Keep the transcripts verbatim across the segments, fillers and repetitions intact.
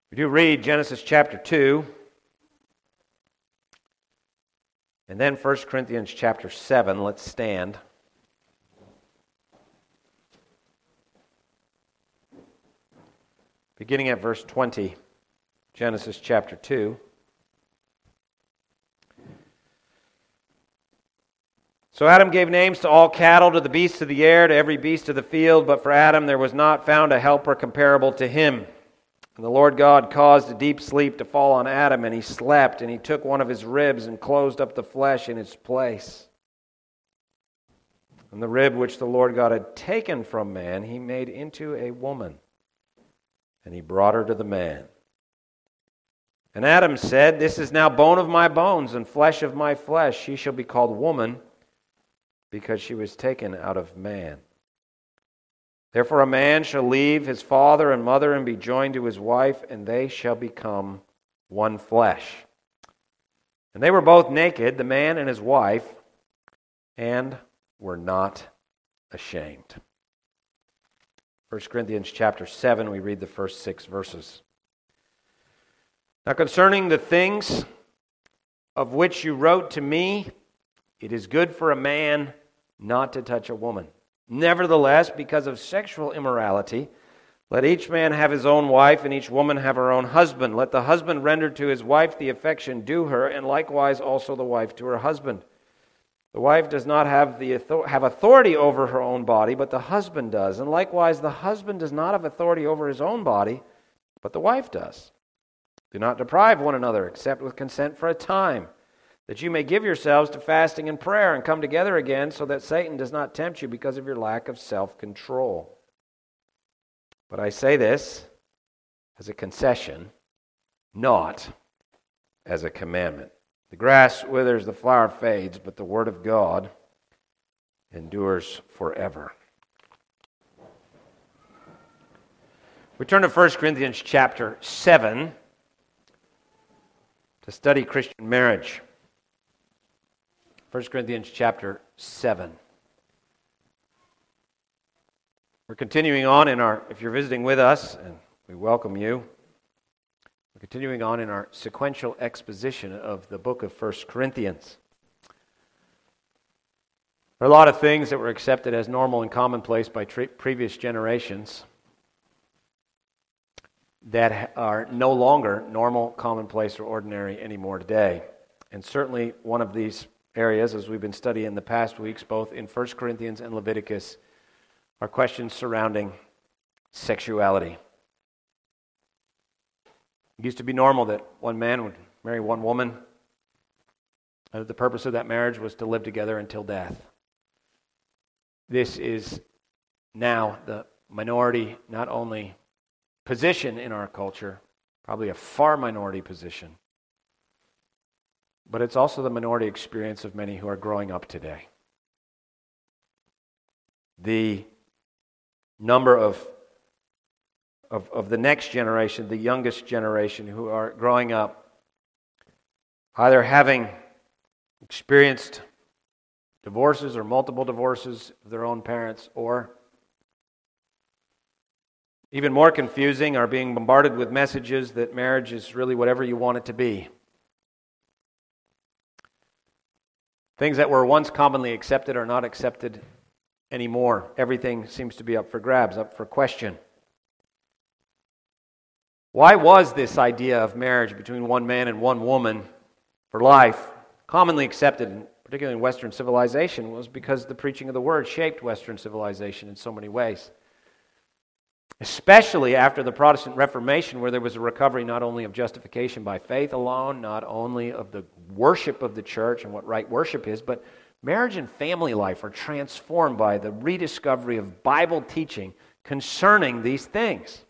We do read Genesis chapter two, and then First Corinthians chapter seven. Let's stand. Beginning at verse twenty, Genesis chapter two. So Adam gave names to all cattle, to the beasts of the air, to every beast of the field, but for Adam there was not found a helper comparable to him. And the Lord God caused a deep sleep to fall on Adam, and he slept, and he took one of his ribs and closed up the flesh in its place. And the rib which the Lord God had taken from man, he made into a woman, and he brought her to the man. And Adam said, "This is now bone of my bones and flesh of my flesh. She shall be called woman, because she was taken out of man. Therefore a man shall leave his father and mother and be joined to his wife, and they shall become one flesh. And they were both naked, the man and his wife, and were not ashamed." First Corinthians chapter seven, we read the first six verses. "Now concerning the things of which you wrote to me, it is good for a man not to touch a woman. Nevertheless, because of sexual immorality, let each man have his own wife, and each woman have her own husband. Let the husband render to his wife the affection due her, and likewise also the wife to her husband. The wife does not have the have authority over her own body, but the husband does. And likewise the husband does not have authority over his own body, but the wife does. Do not deprive one another, except with consent for a time, that you may give yourselves to fasting and prayer and come together again, so that Satan does not tempt you because of your lack of self-control. But I say this as a concession, not as a commandment. The grass withers, the flower fades, but the word of God endures forever." We turn to First Corinthians chapter seven to study Christian marriage. First Corinthians chapter seven. We're continuing on in our, if you're visiting with us, and we welcome you, we're continuing on in our sequential exposition of the book of First Corinthians. There are a lot of things that were accepted as normal and commonplace by tre- previous generations that are no longer normal, commonplace, or ordinary anymore today. And certainly one of these areas, as we've been studying in the past weeks, both in First Corinthians and Leviticus, are questions surrounding sexuality. It used to be normal that one man would marry one woman, and that the purpose of that marriage was to live together until death. This is now the minority, not only position in our culture, probably a far minority position, but it's also the minority experience of many who are growing up today. The number of, of, of the next generation, the youngest generation who are growing up, either having experienced divorces or multiple divorces of their own parents, or even more confusing, are being bombarded with messages that marriage is really whatever you want it to be. Things that were once commonly accepted are not accepted anymore. Everything seems to be up for grabs, up for question. Why was this idea of marriage between one man and one woman for life commonly accepted, particularly in Western civilization? It was because the preaching of the Word shaped Western civilization in so many ways. Especially after the Protestant Reformation, where there was a recovery not only of justification by faith alone, not only of the worship of the church and what right worship is, but marriage and family life are transformed by the rediscovery of Bible teaching concerning these things.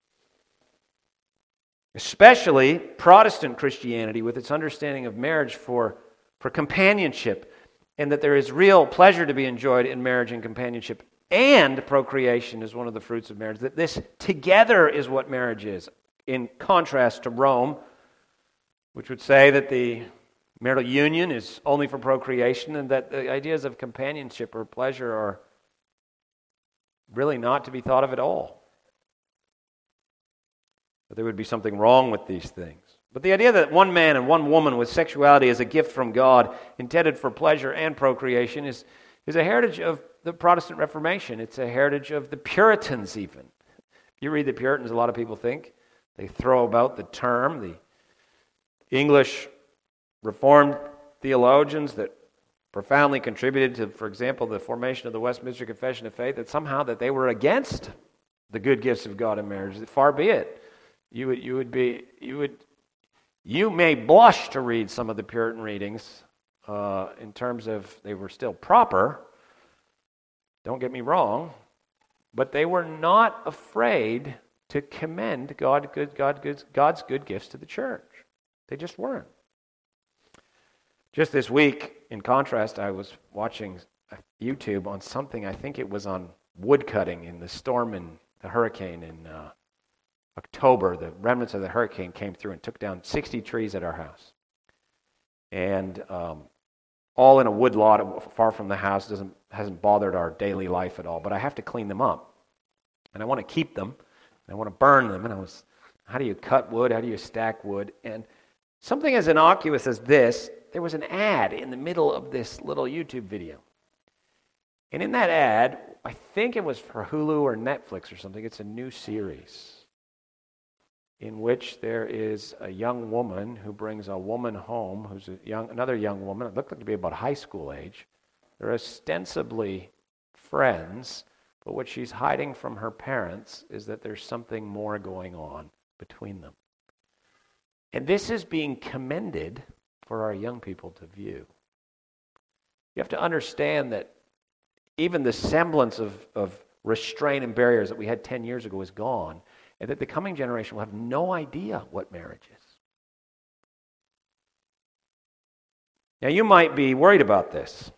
Especially Protestant Christianity, with its understanding of marriage for, for companionship, and that there is real pleasure to be enjoyed in marriage and companionship, and procreation is one of the fruits of marriage. That this together is what marriage is, in contrast to Rome, which would say that the marital union is only for procreation, and that the ideas of companionship or pleasure are really not to be thought of at all. that there would be something wrong with these things. But the idea that one man and one woman with sexuality as a gift from God, intended for pleasure and procreation, is, is a heritage of the Protestant Reformation. It's a heritage of the Puritans even. If you read the Puritans, a lot of people think they throw about the term, the English Reformed theologians that profoundly contributed to, for example, the formation of the Westminster Confession of Faith, that somehow that they were against the good gifts of God in marriage. Far be it. You would, you would be, you would, you may blush to read some of the Puritan readings uh, in terms of they were still proper. Don't get me wrong, but they were not afraid to commend God, good, God, good, God's good gifts to the church. They just weren't. Just this week, in contrast, I was watching YouTube on something, I think it was on wood cutting in the storm and the hurricane in uh, October. The remnants of the hurricane came through and took down sixty trees at our house. And um, all in a wood lot far from the house. Doesn't hasn't bothered our daily life at all. But I have to clean them up. And I want to keep them. And I want to burn them. And I was, how do you cut wood? How do you stack wood? And something as innocuous as this, there was an ad in the middle of this little YouTube video. And in that ad, I think it was for Hulu or Netflix or something, it's a new series in which there is a young woman who brings a woman home, who's a young, another young woman, it looked like to be about high school age. They're ostensibly friends, but what she's hiding from her parents is that there's something more going on between them. And this is being commended for our young people to view. You have to understand that even the semblance of, of restraint and barriers that we had ten years ago is gone, and that the coming generation will have no idea what marriage is. Now, you might be worried about this,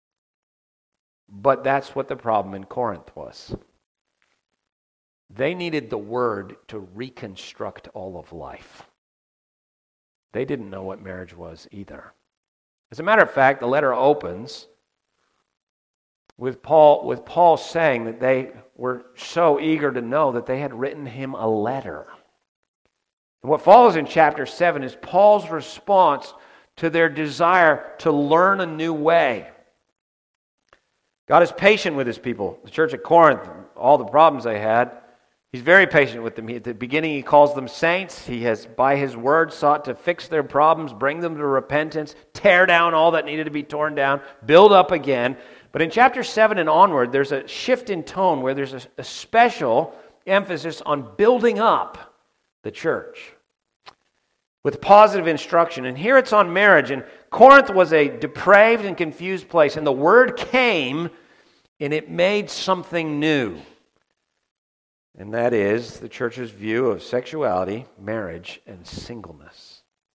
but that's what the problem in Corinth was. They needed the Word to reconstruct all of life. They didn't know what marriage was either. As a matter of fact, the letter opens with Paul, with Paul saying that they were so eager to know that they had written him a letter. And what follows in chapter seven is Paul's response to their desire to learn a new way. God is patient with his people. The church at Corinth, all the problems they had, he's very patient with them. He, at the beginning, he calls them saints. He has, by his word, sought to fix their problems, bring them to repentance, tear down all that needed to be torn down, build up again. But in chapter seven and onward, there's a shift in tone where there's a, a special emphasis on building up the church with positive instruction. And here it's on marriage. And Corinth was a depraved and confused place. And the word came, and it made something new. And that is the church's view of sexuality, marriage, and singleness.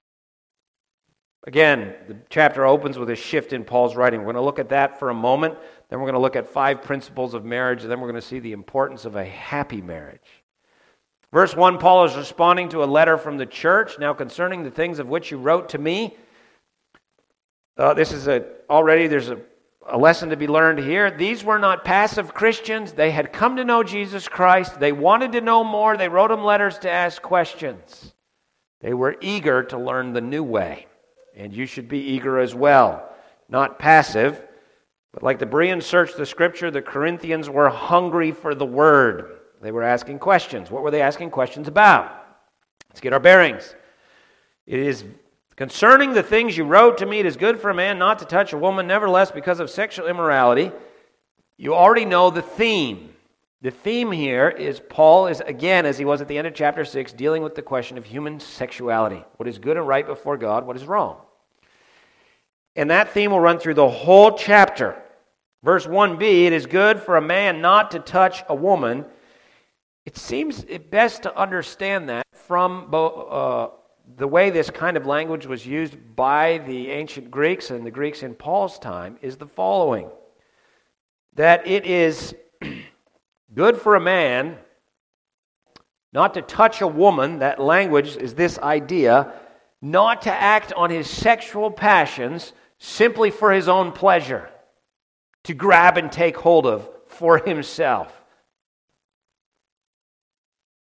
Again, the chapter opens with a shift in Paul's writing. We're going to look at that for a moment. Then we're going to look at five principles of marriage. And then we're going to see the importance of a happy marriage. Verse one, Paul is responding to a letter from the church. Now, concerning the things of which you wrote to me. Uh, this is a, already there's a A lesson to be learned here. These were not passive Christians. They had come to know Jesus Christ. They wanted to know more. They wrote him letters to ask questions. They were eager to learn the new way. And you should be eager as well. Not passive, but like the Bereans searched the Scripture, the Corinthians were hungry for the Word. They were asking questions. What were they asking questions about? Let's get our bearings. It is concerning the things you wrote to me, it is good for a man not to touch a woman, nevertheless, because of sexual immorality. You already know the theme. The theme here is Paul is, again, as he was at the end of chapter six, dealing with the question of human sexuality. What is good and right before God? What is wrong? And that theme will run through the whole chapter. Verse one b, it is good for a man not to touch a woman. It seems best to understand that from uh, the way this kind of language was used by the ancient Greeks and the Greeks in Paul's time is the following. That it is good for a man not to touch a woman. That language is this idea, not to act on his sexual passions simply for his own pleasure, to grab and take hold of for himself.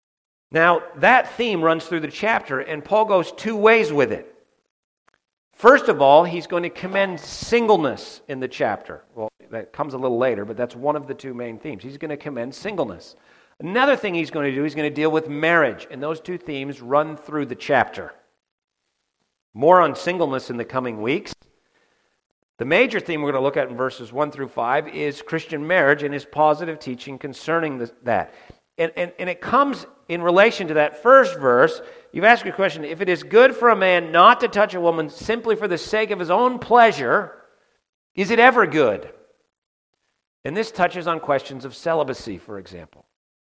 Now, that theme runs through the chapter, and Paul goes two ways with it. First of all, he's going to commend singleness in the chapter. Well, that comes a little later, but that's one of the two main themes. He's going to commend singleness. Another thing he's going to do, he's going to deal with marriage, and those two themes run through the chapter. More on singleness in the coming weeks. The major theme we're going to look at in verses one through five is Christian marriage and his positive teaching concerning this, that. And, and, and it comes in relation to that first verse. You've asked your question, if it is good for a man not to touch a woman simply for the sake of his own pleasure, is it ever good? And this touches on questions of celibacy, for example.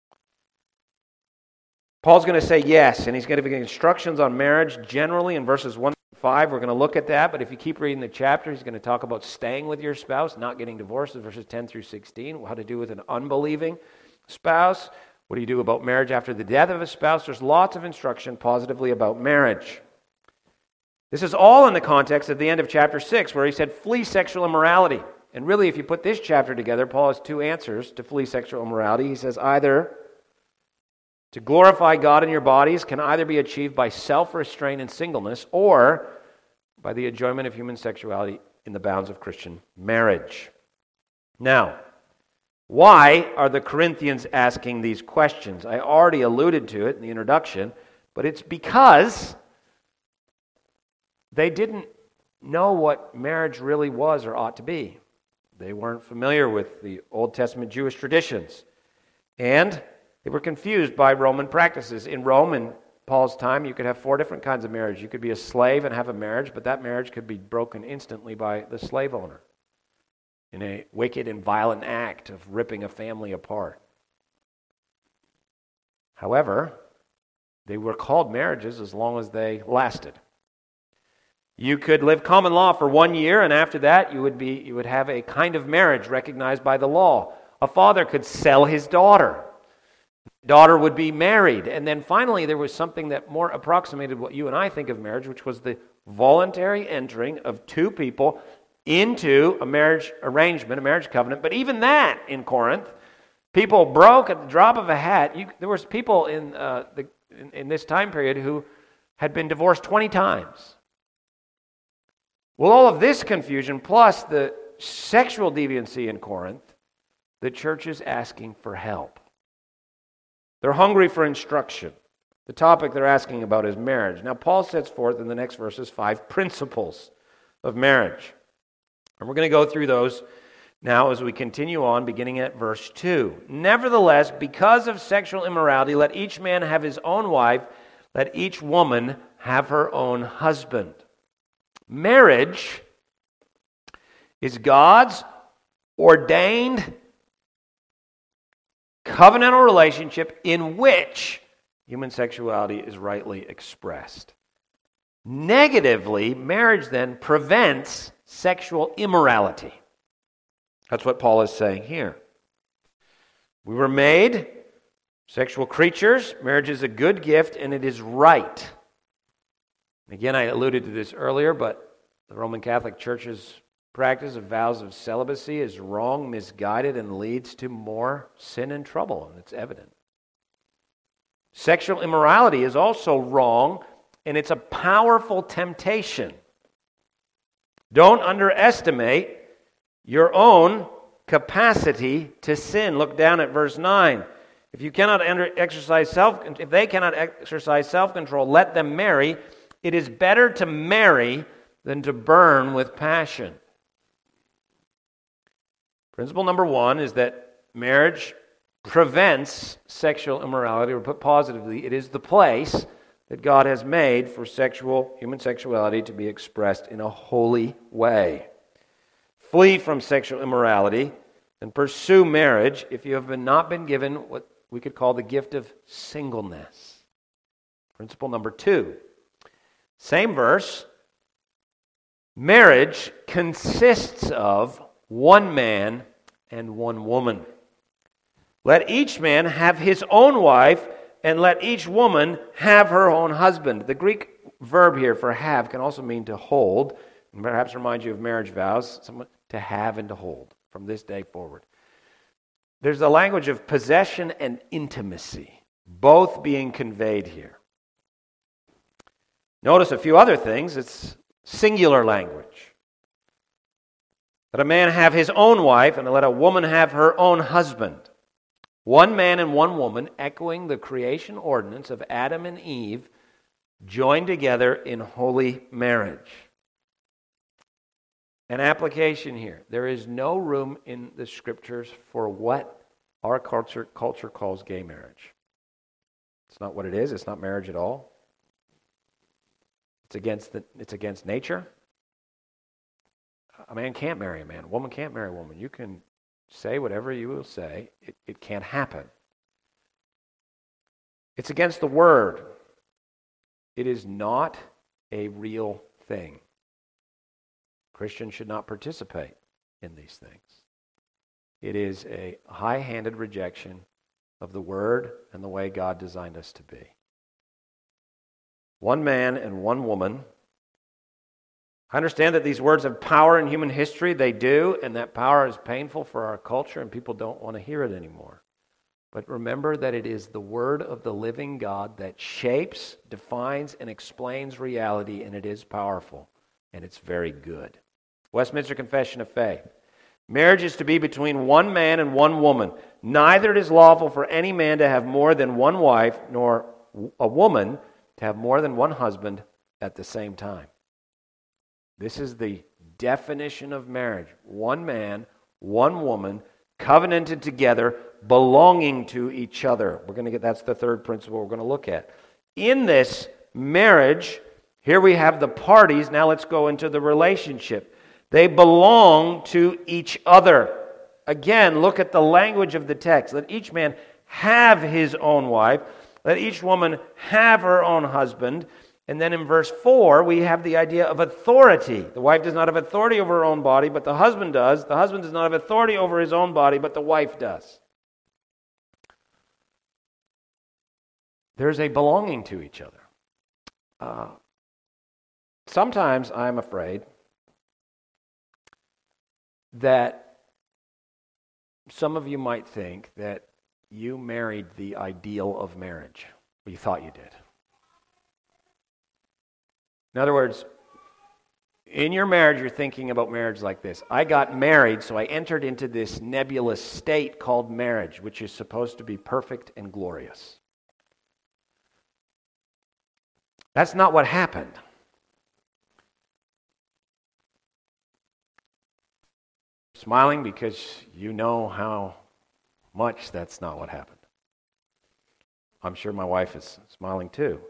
Paul's going to say yes, and he's going to give instructions on marriage generally in verses one through five. We're going to look at that, but if you keep reading the chapter, he's going to talk about staying with your spouse, not getting divorced, in verses ten through sixteen, how to do with an unbelieving spouse. What do you do about marriage after the death of a spouse? There's lots of instruction positively about marriage. This is all in the context at the end of chapter six, where he said, flee sexual immorality. And really, if you put this chapter together, Paul has two answers to flee sexual immorality. He says either to glorify God in your bodies can either be achieved by self-restraint and singleness or by the enjoyment of human sexuality in the bounds of Christian marriage. Now, why are the Corinthians asking these questions? I already alluded to it in the introduction, but it's because they didn't know what marriage really was or ought to be. They weren't familiar with the Old Testament Jewish traditions. And they were confused by Roman practices. In Rome, in Paul's time, you could have four different kinds of marriage. You could be a slave and have a marriage, but that marriage could be broken instantly by the slave owner in a wicked and violent act of ripping a family apart. However, they were called marriages as long as they lasted. You could live common law for one year, and after that you would be you would have a kind of marriage recognized by the law. A father could sell his daughter. Daughter would be married. And then finally there was something that more approximated what you and I think of marriage, which was the voluntary entering of two people into a marriage arrangement, a marriage covenant. But even that in Corinth, people broke at the drop of a hat. You, there was people in, uh, the, in in this time period who had been divorced twenty times. Well, all of this confusion, plus the sexual deviancy in Corinth, the church is asking for help. They're hungry for instruction. The topic they're asking about is marriage. Now, Paul sets forth in the next verses five principles of marriage. And we're going to go through those now as we continue on, beginning at verse two. Nevertheless, because of sexual immorality, let each man have his own wife, let each woman have her own husband. Marriage is God's ordained covenantal relationship in which human sexuality is rightly expressed. Negatively, marriage then prevents sexual immorality. That's what Paul is saying here. We were made sexual creatures. Marriage is a good gift and it is right. Again, I alluded to this earlier, but the Roman Catholic Church's practice of vows of celibacy is wrong, misguided, and leads to more sin and trouble, and it's evident. Sexual immorality is also wrong, and it's a powerful temptation. Don't underestimate your own capacity to sin. Look down at verse nine. If you cannot exercise self, if they cannot exercise self-control, let them marry. It is better to marry than to burn with passion. Principle number one is that marriage prevents sexual immorality, or put positively, it is the place that God has made for sexual, human sexuality to be expressed in a holy way. Flee from sexual immorality and pursue marriage if you have been, not been given what we could call the gift of singleness. Principle number two. Same verse. Marriage consists of one man and one woman. Let each man have his own wife, and let each woman have her own husband. The Greek verb here for have can also mean to hold, and perhaps remind you of marriage vows, someone to have and to hold from this day forward. There's the language of possession and intimacy. both being conveyed here. Notice a few other things. It's singular language. Let a man have his own wife, and let a woman have her own husband. One man and one woman, echoing the creation ordinance of Adam and Eve, joined together in holy marriage. An application here. There is no room in the Scriptures for what our culture, culture calls gay marriage. It's not what it is. It's not marriage at all. It's against the, it's against nature. A man can't marry a man. A woman can't marry a woman. You can say whatever you will say. It, it can't happen. It's against the Word. It is not a real thing. Christians should not participate in these things. It is a high-handed rejection of the Word and the way God designed us to be. One man and one woman. I understand that these words have power in human history. They do, and that power is painful for our culture, and people don't want to hear it anymore. But remember that it is the Word of the living God that shapes, defines, and explains reality, and it is powerful, and it's very good. Westminster Confession of Faith. Marriage is to be between one man and one woman. Neither it is lawful for any man to have more than one wife, nor a woman to have more than one husband at the same time. This is the definition of marriage. One man, one woman, covenanted together, belonging to each other. We're going to get, that's the third principle we're going to look at. In this marriage, here we have the parties. Now let's go into the relationship. They belong to each other. Again, look at the language of the text. Let each man have his own wife. Let each woman have her own husband. And then in verse four, we have the idea of authority. The wife does not have authority over her own body, but the husband does. The husband does not have authority over his own body, but the wife does. There's a belonging to each other. Uh, sometimes I'm afraid that some of you might think that you married the ideal of marriage. Or you thought you did. In other words, in your marriage, you're thinking about marriage like this. I got married, so I entered into this nebulous state called marriage, which is supposed to be perfect and glorious. That's not what happened. Smiling because you know how much that's not what happened. I'm sure my wife is smiling too.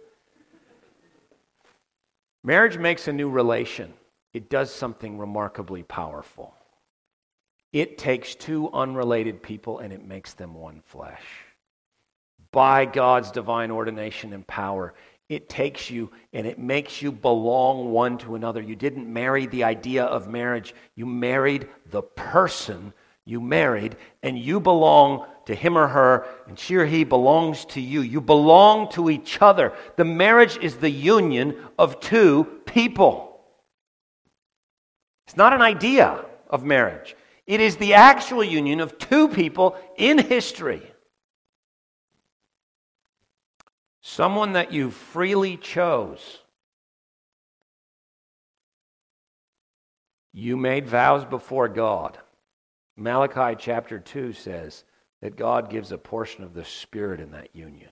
Marriage makes a new relation. It does something remarkably powerful. It takes two unrelated people and it makes them one flesh. By God's divine ordination and power, it takes you and it makes you belong one to another. You didn't marry the idea of marriage. You married the person you married, and you belong to him or her, and she or he belongs to you. You belong to each other. The marriage is the union of two people. It's not an idea of marriage. It is the actual union of two people in history. Someone that you freely chose. You made vows before God. Malachi chapter two says that God gives a portion of the Spirit in that union.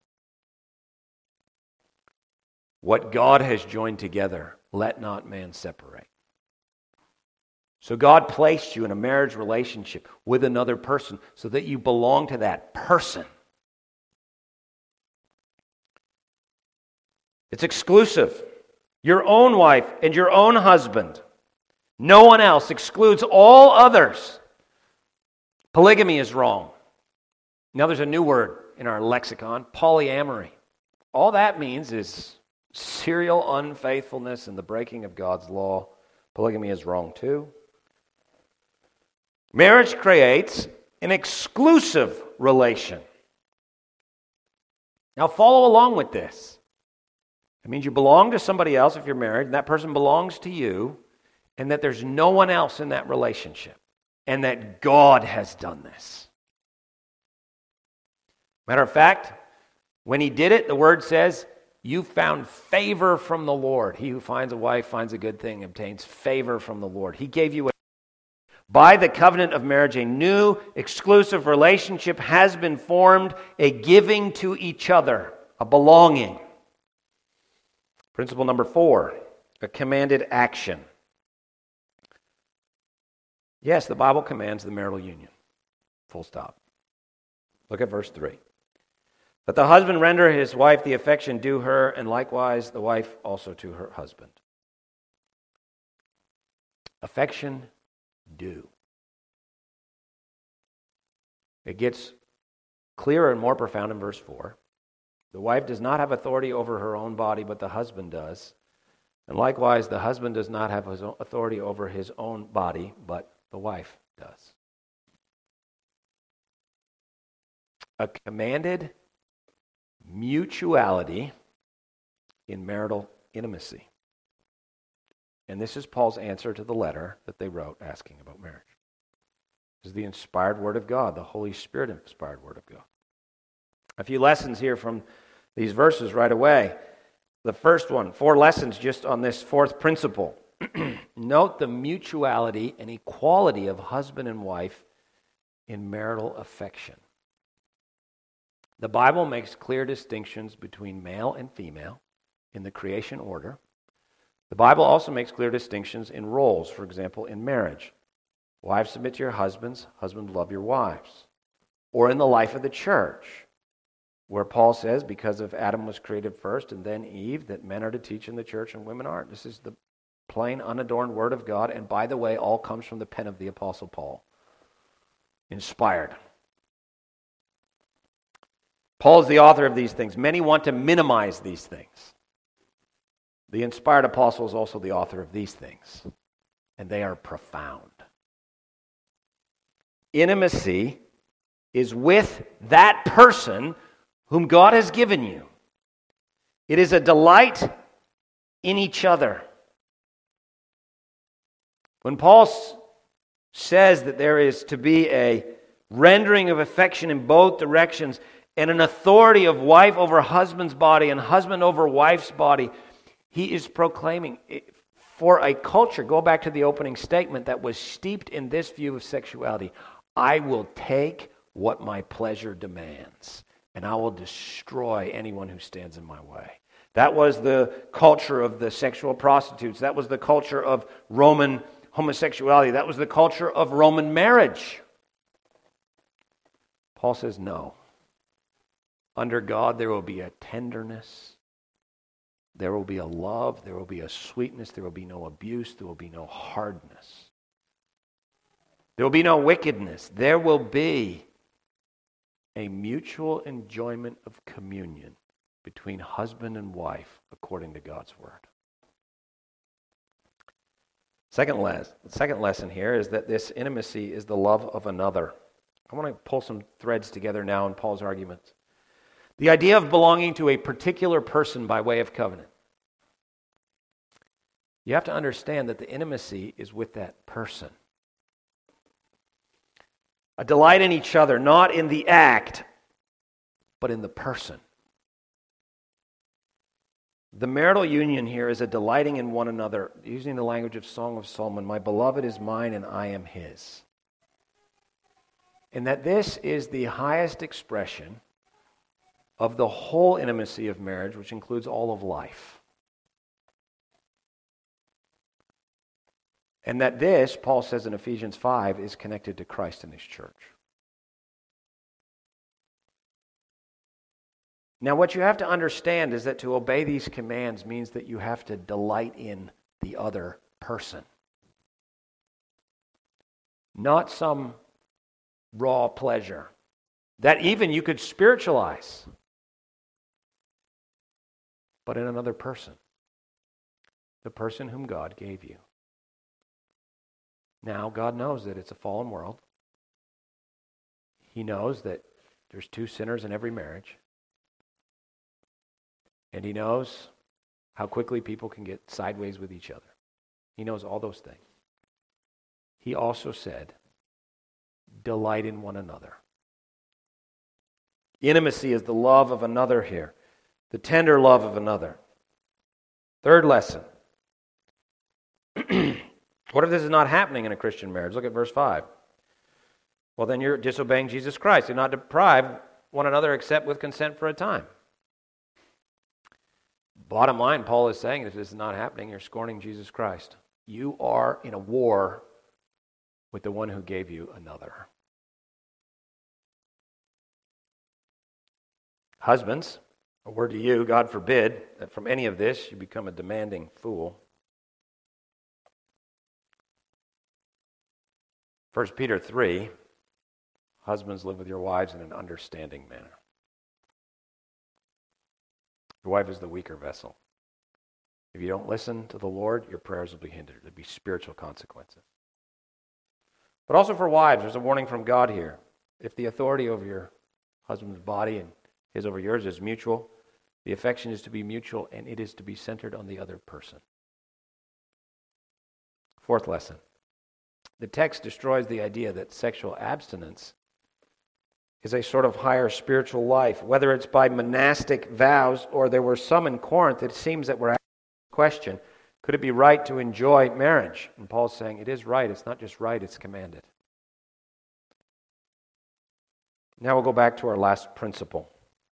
What God has joined together, let not man separate. So God placed you in a marriage relationship with another person so that you belong to that person. It's exclusive. Your own wife and your own husband. No one else. Excludes all others. Polygamy is wrong. Now there's a new word in our lexicon, polyamory. All that means is serial unfaithfulness and the breaking of God's law. Polygamy is wrong too. Marriage creates an exclusive relation. Now follow along with this. It means you belong to somebody else if you're married, and that person belongs to you, and that there's no one else in that relationship. And that God has done this. Matter of fact, When he did it, the word says, you found favor from the Lord. He who finds a wife finds a good thing, obtains favor from the Lord. He gave you a By the covenant of marriage, a new exclusive relationship has been formed, a giving to each other, a belonging. Principle number four, a commanded action. Yes, the Bible commands the marital union. Full stop. Look at verse three. Let the husband render his wife the affection due her, and likewise the wife also to her husband. Affection due. It gets clearer and more profound in verse four. The wife does not have authority over her own body, but the husband does. And likewise, the husband does not have his own authority over his own body, but the wife does. A commanded mutuality in marital intimacy. And this is Paul's answer to the letter that they wrote asking about marriage. This is the inspired Word of God, the Holy Spirit inspired Word of God. A few lessons here from these verses right away. The first one, four lessons just on this fourth principle. Note the mutuality and equality of husband and wife in marital affection. The Bible makes clear distinctions between male and female in the creation order. The Bible also makes clear distinctions in roles, for example, in marriage. Wives, submit to your husbands. Husbands, love your wives. Or in the life of the church, where Paul says, because of Adam was created first and then Eve, that men are to teach in the church and women aren't. This is the plain, unadorned Word of God. And by the way, all comes from the pen of the Apostle Paul. Inspired. Paul is the author of these things. Many want to minimize these things. The inspired apostle is also the author of these things, and they are profound. Intimacy is with that person whom God has given you. It is a delight in each other. When Paul says that there is to be a rendering of affection in both directions and an authority of wife over husband's body and husband over wife's body, he is proclaiming for a culture, go back to the opening statement, that was steeped in this view of sexuality. I will take what my pleasure demands, and I will destroy anyone who stands in my way. That was the culture of the sexual prostitutes. That was the culture of Roman homosexuality. That was the culture of Roman marriage. Paul says, no. Under God, there will be a tenderness. There will be a love. There will be a sweetness. There will be no abuse. There will be no hardness. There will be no wickedness. There will be a mutual enjoyment of communion between husband and wife according to God's Word. Second, les- second lesson here is that this intimacy is the love of another. I want to pull some threads together now in Paul's arguments. The idea of belonging to a particular person by way of covenant. You have to understand that the intimacy is with that person. A delight in each other, not in the act, but in the person. The marital union here is a delighting in one another, using the language of Song of Solomon, my beloved is mine and I am his. And that this is the highest expression of the whole intimacy of marriage, which includes all of life. And that this, Paul says in Ephesians five, is connected to Christ and his church. Now, what you have to understand is that to obey these commands means that you have to delight in the other person. Not some raw pleasure that even you could spiritualize, but in another person. The person whom God gave you. Now, God knows that it's a fallen world. He knows that there's two sinners in every marriage. And he knows how quickly people can get sideways with each other. He knows all those things. He also said, delight in one another. Intimacy is the love of another here, the tender love of another. Third lesson. What if this is not happening in a Christian marriage? Look at verse five. Well, then you're disobeying Jesus Christ. Do not deprive one another except with consent for a time. Bottom line, Paul is saying if this is not happening, you're scorning Jesus Christ. You are in a war with the one who gave you another. Husbands, a word to you, God forbid that from any of this you become a demanding fool. First Peter three, husbands, live with your wives in an understanding manner. Your wife is the weaker vessel. If you don't listen to the Lord, your prayers will be hindered. There'll be spiritual consequences. But also for wives, there's a warning from God here. If the authority over your husband's body and his over yours is mutual, the affection is to be mutual and it is to be centered on the other person. Fourth lesson. The text destroys the idea that sexual abstinence is a sort of higher spiritual life, whether it's by monastic vows or there were some in Corinth. It seems that we're asking the question, could it be right to enjoy marriage? And Paul's saying it is right. It's not just right, it's commanded. Now we'll go back to our last principle.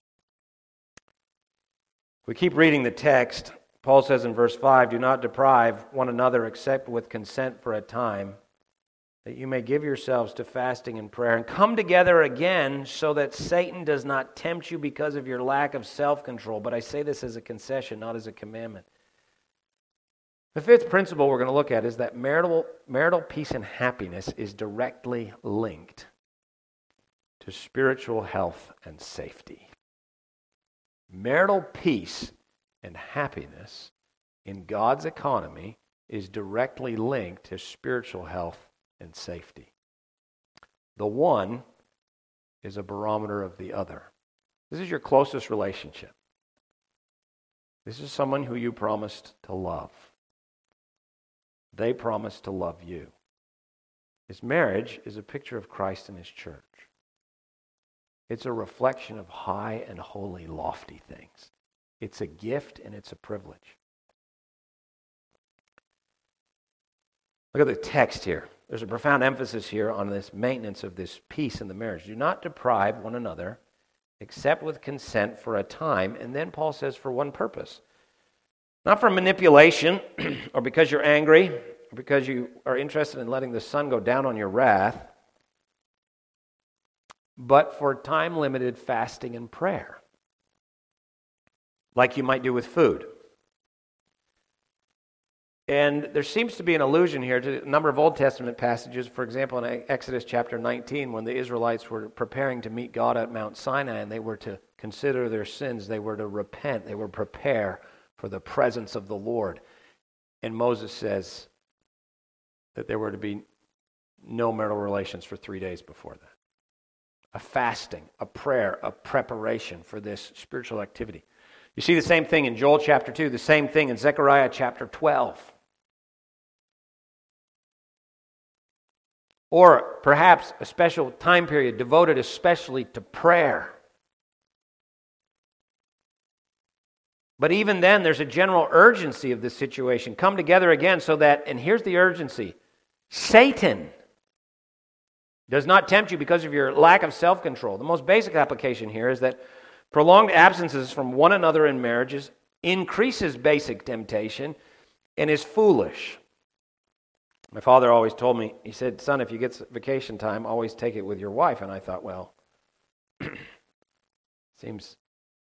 We keep reading the text. Paul says in verse five, do not deprive one another except with consent for a time, that you may give yourselves to fasting and prayer, and come together again so that Satan does not tempt you because of your lack of self-control. But I say this as a concession, not as a commandment. The fifth principle we're going to look at is that marital, marital peace and happiness is directly linked to spiritual health and safety. Marital peace and happiness in God's economy is directly linked to spiritual health and safety. The one is a barometer of the other. This is your closest relationship. This is someone who you promised to love. They promised to love you. His marriage is a picture of Christ and His church. It's a reflection of high and holy, lofty things. It's a gift and it's a privilege. Look at the text here. There's a profound emphasis here on this maintenance of this peace in the marriage. Do not deprive one another except with consent for a time. And then Paul says for one purpose. Not for manipulation or because you're angry or because you are interested in letting the sun go down on your wrath, but for time-limited fasting and prayer, like you might do with food. And there seems to be an allusion here to a number of Old Testament passages. For example, in Exodus chapter nineteen, when the Israelites were preparing to meet God at Mount Sinai and they were to consider their sins, they were to repent, they were to prepare for the presence of the Lord. And Moses says that there were to be no marital relations for three days before that. A fasting, a prayer, a preparation for this spiritual activity. You see the same thing in Joel chapter two, the same thing in Zechariah chapter twelve. Or perhaps a special time period devoted especially to prayer. But even then, there's a general urgency of this situation. Come together again so that, and here's the urgency, Satan does not tempt you because of your lack of self-control. The most basic application here is that prolonged absences from one another in marriages increases basic temptation and is foolish. My father always told me, he said, son, if you get vacation time, always take it with your wife. And I thought, well, seems,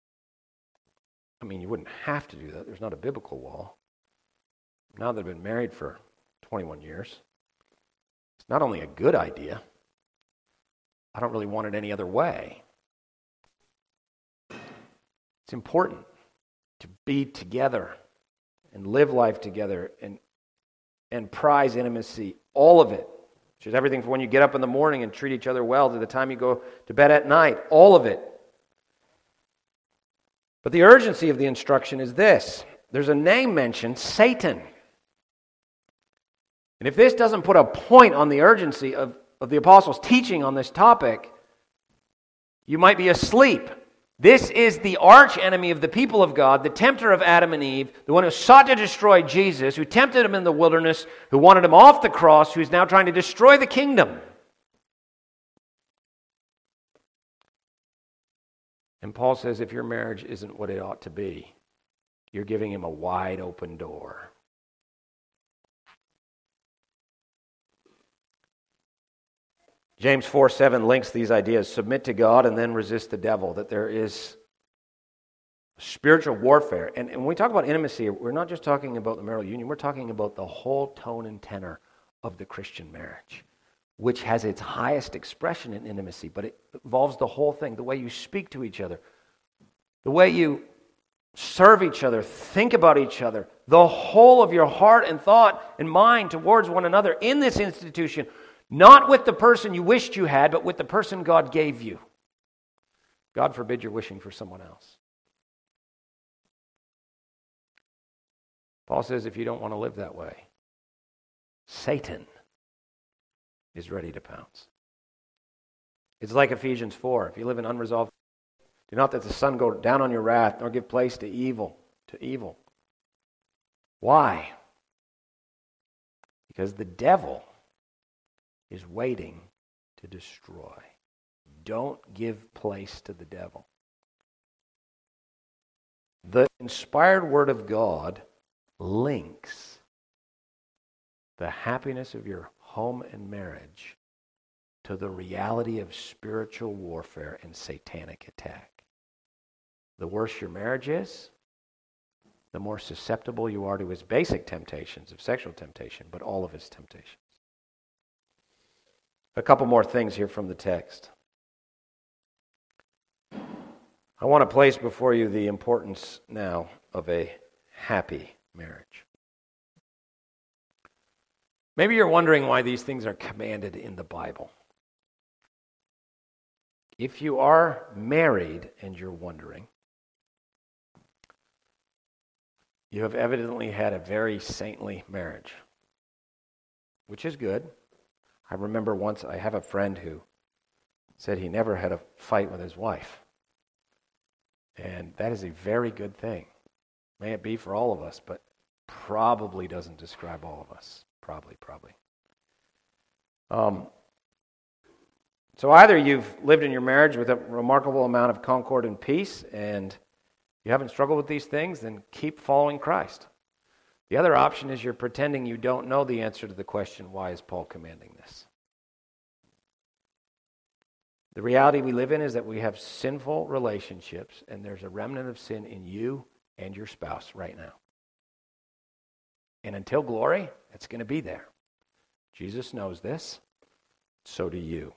I mean, you wouldn't have to do that. There's not a biblical law. Now that I've been married for twenty-one years, it's not only a good idea, I don't really want it any other way. It's important to be together and live life together and and prize intimacy, all of it. Which is everything from when you get up in the morning and treat each other well to the time you go to bed at night, all of it. But the urgency of the instruction is this. There's a name mentioned, Satan. And if this doesn't put a point on the urgency of, of the apostles' teaching on this topic, You might be asleep. This is the arch enemy of the people of God, the tempter of Adam and Eve, the one who sought to destroy Jesus, who tempted him in the wilderness, who wanted him off the cross, who's now trying to destroy the kingdom. And Paul says if your marriage isn't what it ought to be, you're giving him a wide open door. James four seven links these ideas. Submit to God and then resist the devil. That there is spiritual warfare. And, and when we talk about intimacy, we're not just talking about the marital union. We're talking about the whole tone and tenor of the Christian marriage, which has its highest expression in intimacy, but it involves the whole thing. The way you speak to each other, the way you serve each other, think about each other, the whole of your heart and thought and mind towards one another in this institution. Not with the person you wished you had, but with the person God gave you. God forbid you're wishing for someone else. Paul says if you don't want to live that way, Satan is ready to pounce. It's like Ephesians four. If you live in unresolved, do not let the sun go down on your wrath, nor give place to evil, to evil. Why? Because the devil is waiting to destroy. Don't give place to the devil. The inspired Word of God links the happiness of your home and marriage to the reality of spiritual warfare and satanic attack. The worse your marriage is, the more susceptible you are to his basic temptations of sexual temptation, but all of his temptations. A couple more things here from the text. I want to place before you the importance now of a happy marriage. Maybe you're wondering why these things are commanded in the Bible. If you are married and you're wondering, you have evidently had a very saintly marriage, which is good. I remember once I have a friend who said he never had a fight with his wife. And that is a very good thing. May it be for all of us, but probably doesn't describe all of us. Probably, probably. Um, so either you've lived in your marriage with a remarkable amount of concord and peace, and you haven't struggled with these things, then keep following Christ. The other option is you're pretending you don't know the answer to the question, why is Paul commanding this? The reality we live in is that we have sinful relationships, and there's a remnant of sin in you and your spouse right now. And until glory, it's going to be there. Jesus knows this. So do you.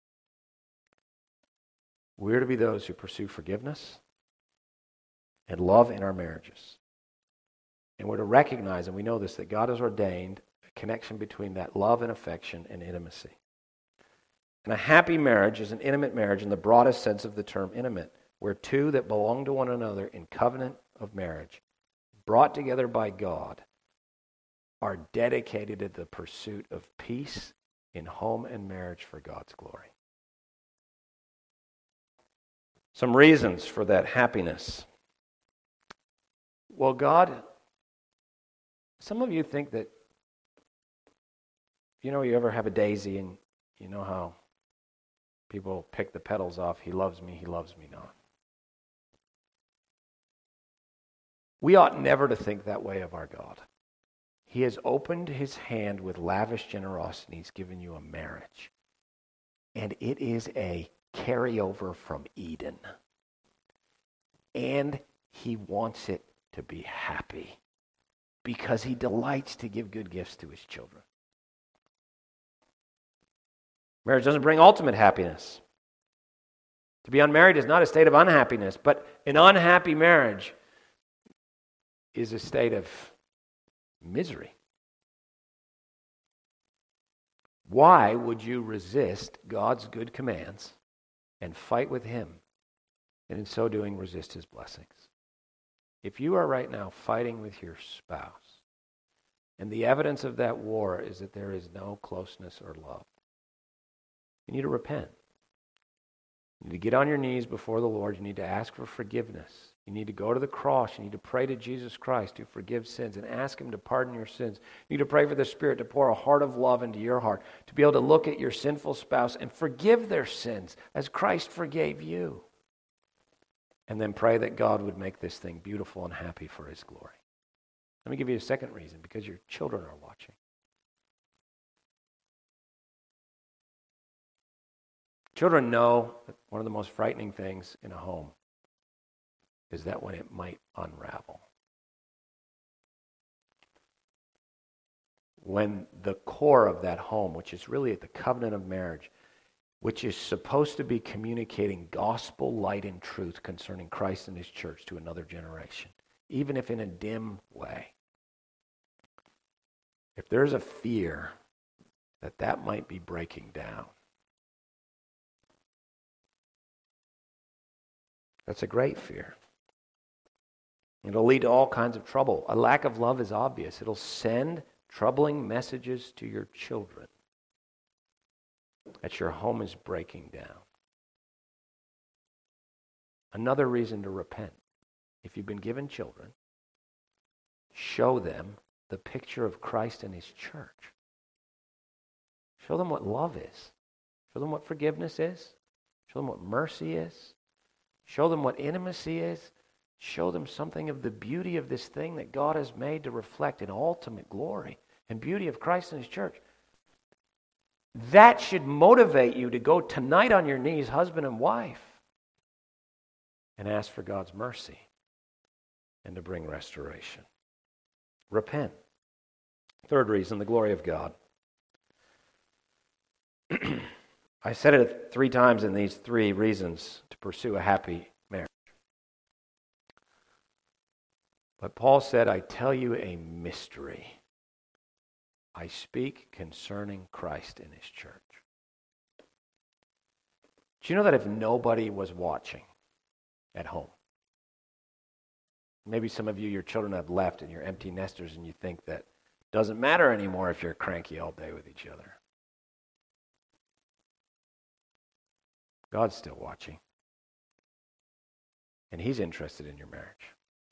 We're to be those who pursue forgiveness and love in our marriages. And we're to recognize, and we know this, that God has ordained a connection between that love and affection and intimacy. And a happy marriage is an intimate marriage in the broadest sense of the term intimate, where two that belong to one another in covenant of marriage, brought together by God, are dedicated to the pursuit of peace in home and marriage for God's glory. Some reasons for that happiness. Well, God, some of you think that, you know, you ever have a daisy and you know how people pick the petals off, he loves me, he loves me not. We ought never to think that way of our God. He has opened his hand with lavish generosity. He's given you a marriage. And it is a carryover from Eden. And he wants it to be happy because he delights to give good gifts to his children. Marriage doesn't bring ultimate happiness. To be unmarried is not a state of unhappiness, but an unhappy marriage is a state of misery. Why would you resist God's good commands and fight with him, and in so doing resist his blessings? If you are right now fighting with your spouse, and the evidence of that war is that there is no closeness or love, you need to repent. You need to get on your knees before the Lord. You need to ask for forgiveness. You need to go to the cross. You need to pray to Jesus Christ who forgives sins and ask him to pardon your sins. You need to pray for the Spirit to pour a heart of love into your heart, to be able to look at your sinful spouse and forgive their sins as Christ forgave you. And then pray that God would make this thing beautiful and happy for his glory. Let me give you a second reason, because your children are watching. Children know that one of the most frightening things in a home is that when it might unravel. When the core of that home, which is really at the covenant of marriage, which is supposed to be communicating gospel light and truth concerning Christ and his church to another generation, even if in a dim way. If there's a fear that that might be breaking down, that's a great fear. It'll lead to all kinds of trouble. A lack of love is obvious. It'll send troubling messages to your children that your home is breaking down. Another reason to repent. If you've been given children, show them the picture of Christ and his church. Show them what love is. Show them what forgiveness is. Show them what mercy is. Show them what intimacy is. Show them something of the beauty of this thing that God has made to reflect in ultimate glory and beauty of Christ and his church. That should motivate you to go tonight on your knees, husband and wife, and ask for God's mercy and to bring restoration. Repent. Third reason, the glory of God. I said it three times in these three reasons to pursue a happy marriage. But Paul said, I tell you a mystery. I speak concerning Christ and his church. Do you know that if nobody was watching at home, maybe some of you, your children have left and you're empty nesters and you think that it doesn't matter anymore if you're cranky all day with each other. God's still watching. And he's interested in your marriage.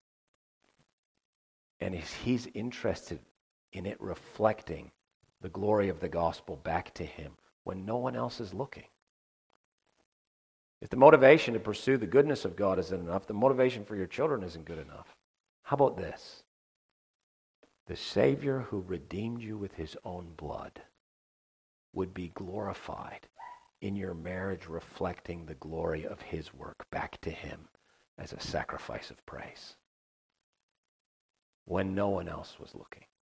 And he's, he's interested in it reflecting the glory of the gospel back to him when no one else is looking. If the motivation to pursue the goodness of God isn't enough, the motivation for your children isn't good enough. How about this? The Savior who redeemed you with his own blood would be glorified in your marriage, reflecting the glory of his work back to him as a sacrifice of praise when no one else was looking.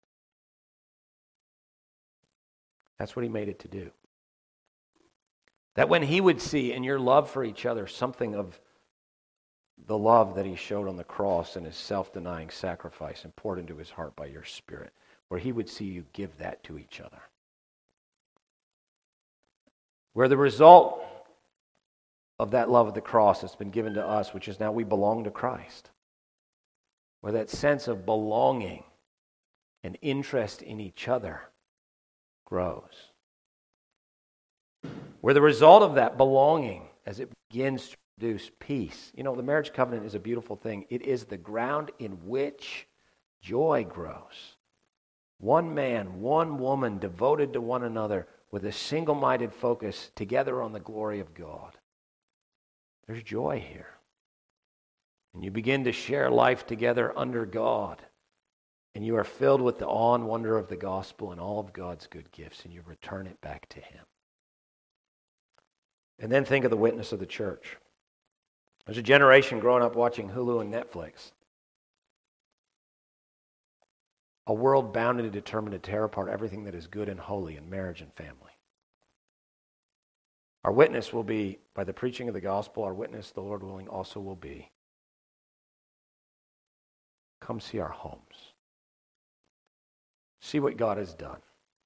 That's what he made it to do. That when he would see in your love for each other something of the love that he showed on the cross and his self-denying sacrifice and poured into his heart by your Spirit, where he would see you give that to each other. Where the result of that love of the cross that's been given to us, which is now we belong to Christ, where that sense of belonging and interest in each other grows. Where the result of that belonging, as it begins to produce peace. You know, the marriage covenant is a beautiful thing. It is the ground in which joy grows. One man, one woman devoted to one another with a single-minded focus together on the glory of God. There's joy here. And you begin to share life together under God. And you are filled with the awe and wonder of the gospel and all of God's good gifts, and you return it back to him. And then think of the witness of the church. There's a generation growing up watching Hulu and Netflix. A world bound and determined to tear apart everything that is good and holy in marriage and family. Our witness will be, by the preaching of the gospel, our witness, the Lord willing, also will be, come see our homes. See what God has done.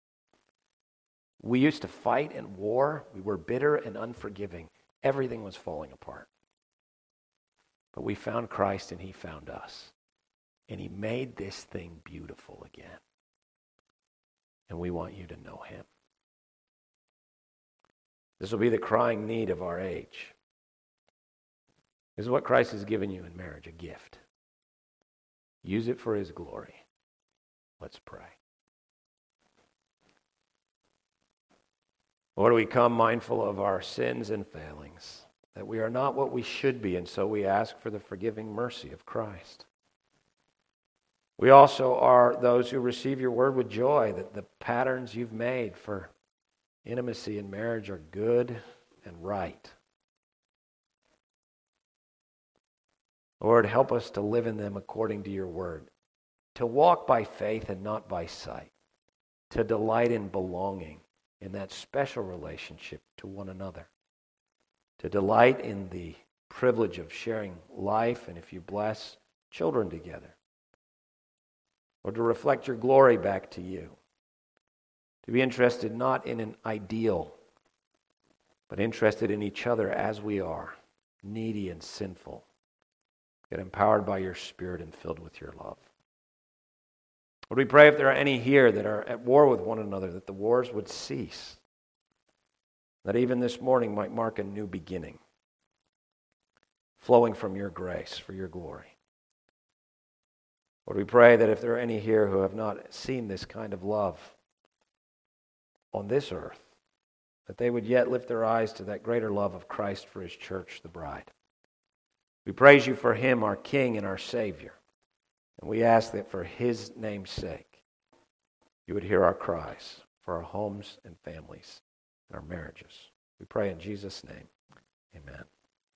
We used to fight and war. We were bitter and unforgiving. Everything was falling apart. But we found Christ and he found us. And he made this thing beautiful again. And we want you to know him. This will be the crying need of our age. This is what Christ has given you in marriage, a gift. Use it for his glory. Let's pray. Lord, we come mindful of our sins and failings, that we are not what we should be, and so we ask for the forgiving mercy of Christ. We also are those who receive your word with joy, that the patterns you've made for intimacy in marriage are good and right. Lord, help us to live in them according to your word, to walk by faith and not by sight, to delight in belonging in that special relationship to one another, to delight in the privilege of sharing life and, if you bless, children together, or to reflect your glory back to you, to be interested not in an ideal, but interested in each other as we are, needy and sinful, yet empowered by your Spirit and filled with your love. Lord, we pray if there are any here that are at war with one another, that the wars would cease, that even this morning might mark a new beginning, flowing from your grace for your glory. Lord, we pray that if there are any here who have not seen this kind of love on this earth, that they would yet lift their eyes to that greater love of Christ for his church, the bride. We praise you for him, our King and our Savior. And we ask that for his name's sake, you would hear our cries for our homes and families and our marriages. We pray in Jesus' name. Amen.